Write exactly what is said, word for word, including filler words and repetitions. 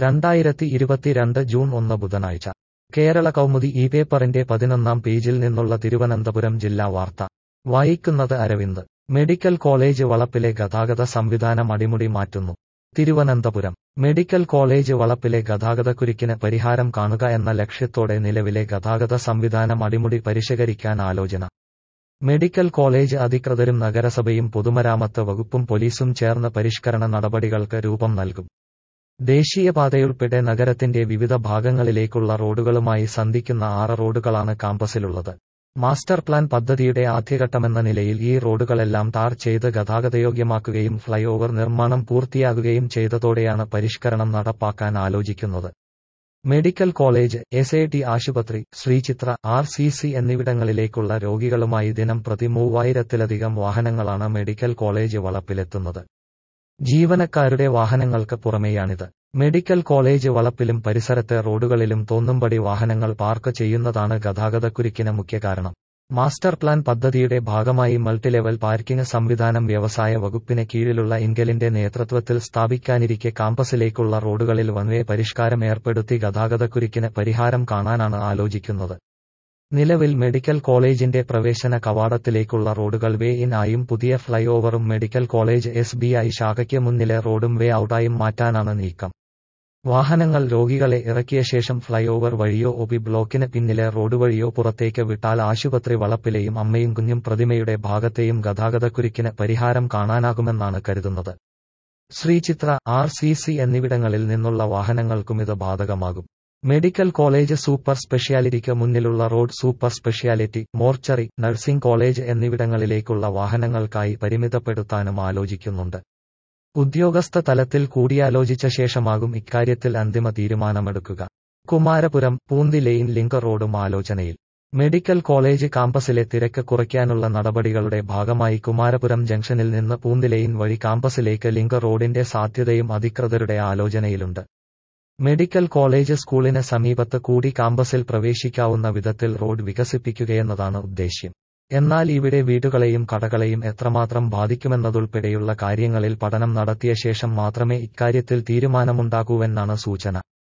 രണ്ടായിരത്തി ഇരുപത്തിരണ്ട് ജൂൺ ഒന്ന് ബുധനാഴ്ച കേരള കൗമുദി ഈ പേപ്പറിന്റെ പതിനൊന്നാം പേജിൽ നിന്നുള്ള തിരുവനന്തപുരം ജില്ലാ വാർത്ത വായിക്കുന്നത് അരവിന്ദ്. മെഡിക്കൽ കോളേജ് വളപ്പിലെ ഗതാഗത സംവിധാനം അടിമുടി മാറ്റുന്നു. തിരുവനന്തപുരം മെഡിക്കൽ കോളേജ് വളപ്പിലെ ഗതാഗതക്കുരുക്കിന് പരിഹാരം കാണുക എന്ന ലക്ഷ്യത്തോടെ നിലവിലെ ഗതാഗത സംവിധാനം അടിമുടി പരിഷ്കരിക്കാൻ ആലോചന. മെഡിക്കൽ കോളേജ് അധികൃതരും നഗരസഭയും പൊതുമരാമത്ത് വകുപ്പും പോലീസും ചേർന്ന് പരിഷ്കരണ നടപടികൾക്ക് രൂപം നൽകും. ദേശീയപാതയുൾപ്പെടെ നഗരത്തിന്റെ വിവിധ ഭാഗങ്ങളിലേക്കുള്ള റോഡുകളുമായി സന്ധിക്കുന്ന ആറ് റോഡുകളാണ് കാമ്പസിലുള്ളത്. മാസ്റ്റർ പ്ലാൻ പദ്ധതിയുടെ ആദ്യഘട്ടമെന്ന നിലയിൽ ഈ റോഡുകളെല്ലാം ടാർ ചെയ്ത് ഗതാഗതയോഗ്യമാക്കുകയും ഫ്ലൈ ഓവർ നിർമ്മാണം പൂർത്തിയാകുകയും ചെയ്തതോടെയാണ് പരിഷ്കരണം നടപ്പാക്കാൻ ആലോചിക്കുന്നത്. Medical college, S A T ആശുപത്രി, ശ്രീചിത്ര, ആർ സി സി എന്നിവിടങ്ങളിലേക്കുള്ള രോഗികളുമായി ദിനം പ്രതി മൂവായിരത്തിലധികം വാഹനങ്ങളാണ് മെഡിക്കൽ കോളേജ് വളപ്പിലെത്തുന്നത്. ജീവനക്കാരുടെ വാഹനങ്ങൾക്ക് പുറമെയാണിത്. മെഡിക്കൽ കോളേജ് വളപ്പിലും പരിസരത്തെ റോഡുകളിലും തോന്നുംപടി വാഹനങ്ങൾ പാർക്ക് ചെയ്യുന്നതാണ് ഗതാഗതക്കുരുക്കിന് മുഖ്യ കാരണം. മാസ്റ്റർ പ്ലാൻ പദ്ധതിയുടെ ഭാഗമായി മൾട്ടിലെവൽ പാർക്കിംഗ് സംവിധാനം വ്യവസായ വകുപ്പിന് കീഴിലുള്ള ഇൻഗലിന്റെ നേതൃത്വത്തിൽ സ്ഥാപിക്കാനിരിക്കെ കാമ്പസിലേക്കുള്ള റോഡുകളിൽ വൺവേ പരിഷ്കാരം ഏർപ്പെടുത്തി ഗതാഗതക്കുരുക്കിന് പരിഹാരം കാണാനാണ് ആലോചിക്കുന്നത്. നിലവിൽ മെഡിക്കൽ കോളേജിന്റെ പ്രവേശന കവാടത്തിലേക്കുള്ള റോഡുകൾ വേ ഇൻ ആയും പുതിയ ഫ്ലൈ ഓവറും medical college S B I ശാഖയ്ക്ക് മുന്നിലെ റോഡും വേ ഔട്ടായും മാറ്റാനാണ് നീക്കം. വാഹനങ്ങൾ രോഗികളെ ഇറക്കിയ ശേഷം ഫ്ലൈ ഓവർ വഴിയോ ഒ ബി ബ്ലോക്കിന് പിന്നിലെ റോഡ് വഴിയോ പുറത്തേക്ക് വിട്ടാൽ ആശുപത്രി വളപ്പിലെയും അമ്മയും കുഞ്ഞും പ്രതിമയുടെ ഭാഗത്തെയും ഗതാഗതക്കുരുക്കിന് പരിഹാരം കാണാനാകുമെന്നാണ് കരുതുന്നത്. ശ്രീചിത്ര, ആർ സി സി എന്നിവിടങ്ങളിൽ നിന്നുള്ള വാഹനങ്ങൾക്കുമിത് ബാധകമാകും. മെഡിക്കൽ കോളേജ് സൂപ്പർ സ്പെഷ്യാലിറ്റിക്ക് മുന്നിലുള്ള road super speciality, mortuary, nursing college എന്നിവിടങ്ങളിലേക്കുള്ള വാഹനങ്ങൾക്കായി പരിമിതപ്പെടുത്താനും ആലോചിക്കുന്നുണ്ട്. ഉദ്യോഗസ്ഥ തലത്തിൽ കൂടിയാലോചിച്ച ശേഷമാകും ഇക്കാര്യത്തിൽ അന്തിമ തീരുമാനമെടുക്കുക. കുമാരപുരം, പൂന്തി ലെയിൻ ലിങ്ക് റോഡും ആലോചനയിൽ. മെഡിക്കൽ കോളേജ് കാമ്പസിലെ തിരക്ക് കുറയ്ക്കാനുള്ള നടപടികളുടെ ഭാഗമായി കുമാരപുരം ജംഗ്ഷനിൽ നിന്ന് പൂന്തി ലെയിൻ വഴി കാമ്പസിലേക്ക് ലിങ്ക് റോഡിന്റെ സാധ്യതയും അധികൃതരുടെ ആലോചനയിലുണ്ട്. മെഡിക്കൽ കോളേജ് സ്കൂളിന് സമീപത്ത് കൂടി കാമ്പസിൽ പ്രവേശിക്കാവുന്ന വിധത്തിൽ റോഡ് വികസിപ്പിക്കുകയെന്നതാണ് ഉദ്ദേശ്യം. എന്നാൽ ഇവിടെ വീടുകളെയും കടകളെയും എത്രമാത്രം ബാധിക്കുമെന്നതുൾപ്പെടെയുള്ള കാര്യങ്ങളിൽ പഠനം നടത്തിയ ശേഷം മാത്രമേ ഇക്കാര്യത്തിൽ തീരുമാനമുണ്ടാകൂവെന്നാണ് സൂചന.